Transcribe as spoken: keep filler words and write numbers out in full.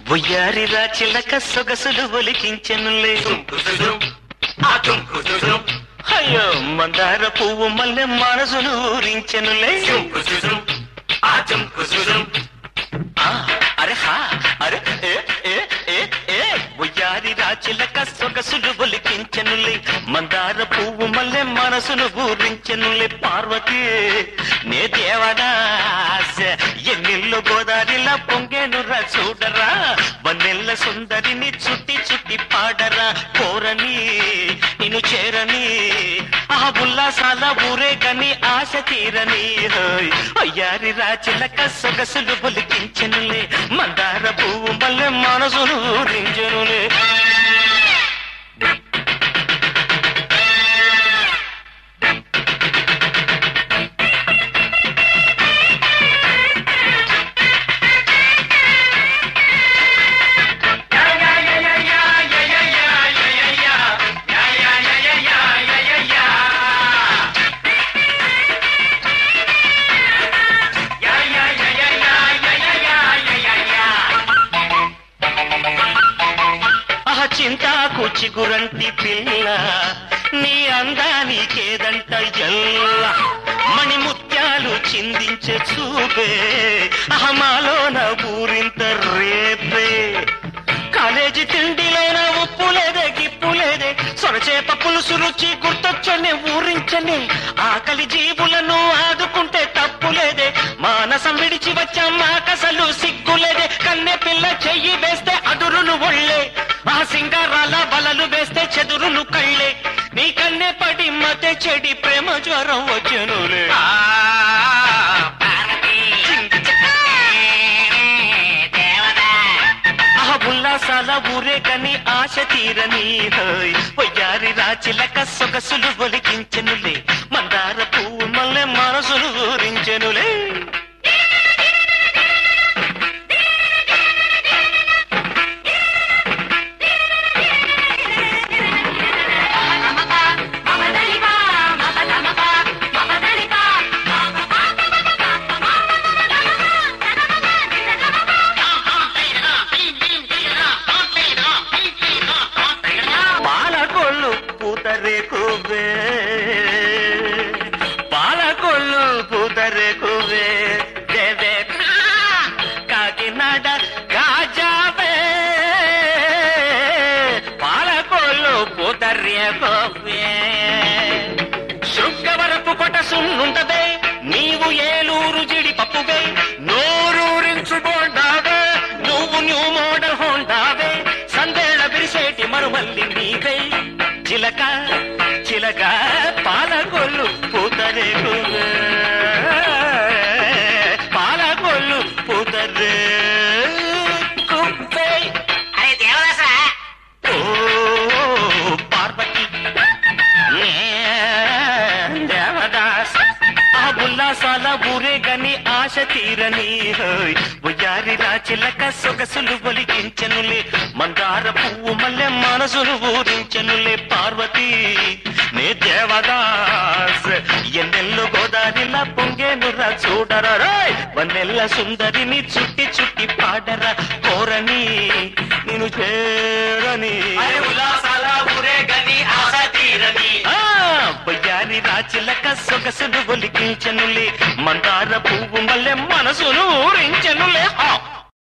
బొయ్యారిరా చిలక సొగసులు ఒలికించెనులే అయ్యో మందార పువ్వు మల్లె మనసును ఊరించెనులే అరే హా అరే బొయ్యారిరా చిలక సొగసులు ఒలికించెనులే మందార పువ్వు మల్లె మనసును ఊరించెనులే పార్వతి నే దేవదాస ఎన్నెల్లు గోదారిలా పొంగేనురా చూడరా వన్నెల్ల సుందరిని చుట్టి చుట్టి పాడరా కోరని నిన్ను చేరని ఆ ఉల్లాసాల ఊరేగని ఆశ తీరని అయ్యారి రాచిలక సొగసులు బొలికించెనులే మందార పువ్వు మల్లె మనసును ఊరించెనులే చింతాకు చిగురంటి పిల్ల నీ అందానికేదంట ఎల్ల మణిముత్యాలు చిందించే చూపే అహమాలోన ఊరింత రేపే కాలేజీ తిండిలోన ఉప్పు లేదే గిప్పు లేదే సొరచేప పులుసు రుచి గుర్తొచ్చనే ఊరించనే ఆకలి జీవులను ఆదుకుంటే తప్పు లేదే మానసం విడిచి వచ్చా మాకసలు సిగ్గులేదే కన్నె పిల్ల చెయ్యి వేస్తే అదురును ఒళ్ళే ఆ సింగారాల బలలు వేస్తే చెదురును కళ్ళే నీ కన్నె పడి మతే చెడి ప్రేమ జ్వరం వచ్చనులే ఆ ఉల్లాసాల ఊరే కని ఆశ తీరని పొయ్యారి రాచిలక సొగసులు ఒలికించెనులే మందార పువ్వు మల్లె మనసులు ఊరించెనులే పూతరేకువే పాలకొల్లు పూతరేకువే దేవే కాకినాడ గాజావే పాలకొల్లు పూతరేకువే శృంగవరపు కొట సున్నుంటదే నీవు ఏలూరు జిడి పప్పువే నోరూరించు బోండావే నువ్వు న్యూ మోడల్ హోండావే సందేళ బిరిసేటి మరుమల్లి నీవే చిలక చిలక పాలకొల్లు పూతరేకువే పాలకొల్లు పూతరేకువే అరే దేవదాసా ఓ పార్వతి దేవదాస్ ఆ ఉల్లాసాల ఊరేగని ఆశ తీరని బుయ్యారి రాచిలక సొగసులు ఒలికించెనులే మందార పువ్వు మల్లె మనసులు ఊరించెనులే పార్వతి నే దేవదాస్ ఎన్నెల్లు గోదారిలా పొంగేనురా చూడరా వన్నెల్ల సుందరిని చుట్టి చుట్టి పాడరా కోరని నిన్ను చేరని ఉల్లాసాల ఊరేగని ఆశ తీరని బొయ్యారి రాచిలక సొగసులు ఒలికించెనులే మందార పువ్వు మల్లె మనసును ఊరించెను